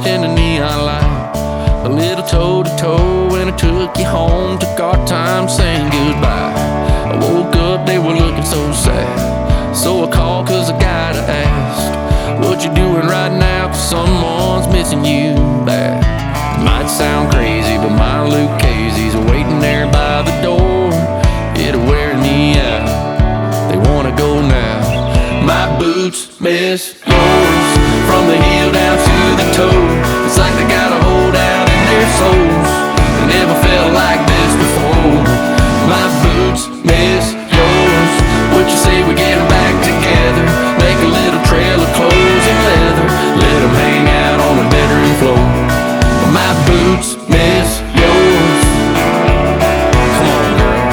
lost in the neon light. A little toe to toe, and I took you home. Took our time saying goodbye. I woke up, they were looking so sad. So I called cause I gotta ask, what you doing right now? Cause someone's missing you bad. Might sound crazy, but my Luke Casey's waiting there by the door. It'll wear me out, they wanna go now. My boots miss yours, from the heel down to the toe. It's like they got a hold out in their souls. They never felt like this before. My boots miss yours. What you say we get back together? Make a little trail of clothes and leather. Let them hang out on the bedroom floor. My boots miss yours. Come on, girl.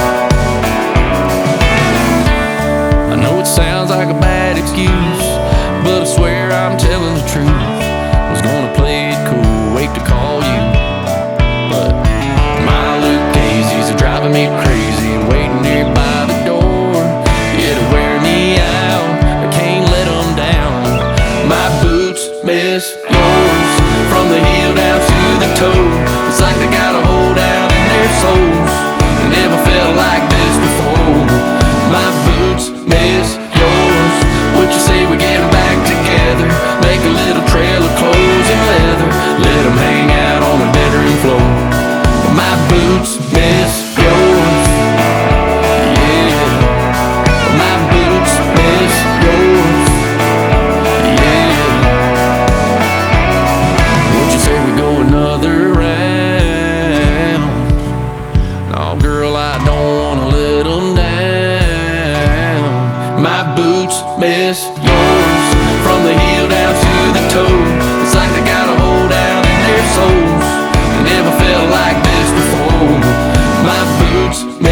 I know it sounds like a bad excuse, but I swear I'm telling the truth. Was gonna play it cool, wait to call you, but my Luke Casey's are driving me crazy, waiting here by the door. It'll wear me out, I can't let them down. My boots miss yours, from the heel down to the toe. It's like they got a hold out in their souls. They never felt like this before. My boots miss yours. What you say we get back together? Make a little trail of clothes and leather. Let them hang out on the bedroom floor. My boots miss yours. Yeah. My boots miss yours. Yeah. What you say we go another round? No, girl, I don't wanna let them down. My boots miss yours, from the heel down to the toe. It's like they got a hold out in their souls. They never felt like this before. My boots